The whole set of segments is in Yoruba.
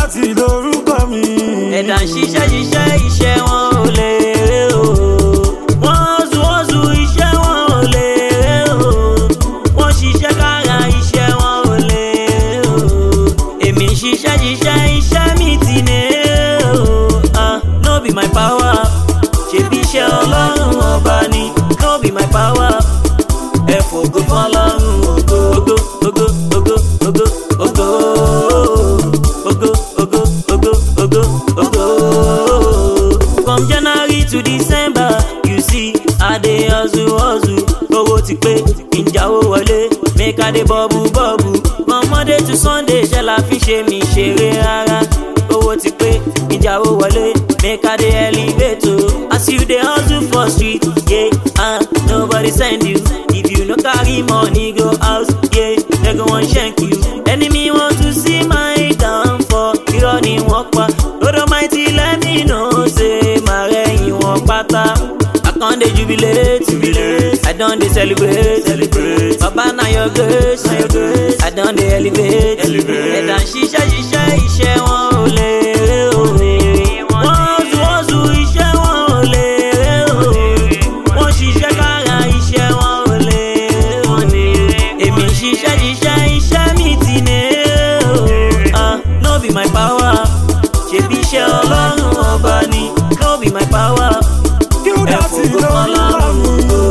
Qdotty lórúkọ mi. Ẹ̀dá ń ṣiṣẹ́ iṣẹ́ wọn ò lè rè o. Wọ́n zu iṣẹ́ wọn ò lè rè o. Wọ́n ṣiṣẹ́ kára iṣẹ́ wọn ò lè rè o. Èmi ń ṣiṣẹ́ iṣẹ́ mi ti ní o. No be my power. Ṣebí iṣẹ́ Ọlọ́run ọba ni. No be my power. Ẹ fògo f'Ọlọ́run ògo ògo ògo ògo ògo ògo ògo ògo ògo ògo ògo. From January to December, you see I dey hustle. Owó ti pé ìjáwó wọlé, make I dey bubble. From Monday to Sunday, ṣẹ́ la fi ṣe mi ṣeré rárá. Owó ti pé ìjáwó wọlé, make I dey elevate o. As you dey hustle for street, yeah, nobody send you. If you no carry money go house, yeah, they go wan shank you. Enemy want to see my downfall, irọ́ ni wọ́n pa. God Almighty let me know say màá rẹ̀yìn wọn pátá. I con dey jubilate, I don dey celebrate. Baba na your grace, I don dey elevate. Ẹ̀dá ń ṣiṣẹ́ iṣẹ́ wọn ò lè rè o. Wọ́n zu iṣẹ́ wọn ò lè rè o. Wọ́n ṣiṣẹ́ kára iṣẹ́ wọn ò lè rè o. Èmi ń ṣiṣẹ́ iṣẹ́ mi ti ní o. No be my power. Ṣebí iṣẹ́ Ọlọ́run ọba ni. No be my power. Qdotty lórúkọ mi.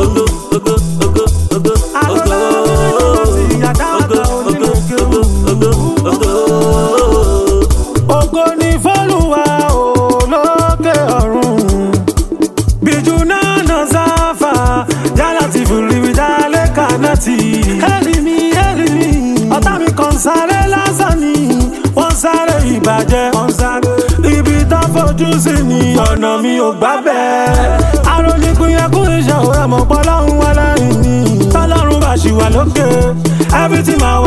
Ògo ni f'Olúwa olókè ọ̀run. Biju nana zafa, Jalati furibi dale kanati. Elimi, ọ̀tá mi kan sáré lásán ni, wọ́n sáré ìbàjẹ́. Ibi tán fojú sí ni ọ̀nà mi ò gbà bẹ́ẹ̀. Aróníkúnyẹkún iṣẹ́ òwe mọ̀ pọ́lọ́run wá lẹ́yìn ni. Tọ́lọ́run bá ṣì wà lókè, everything máa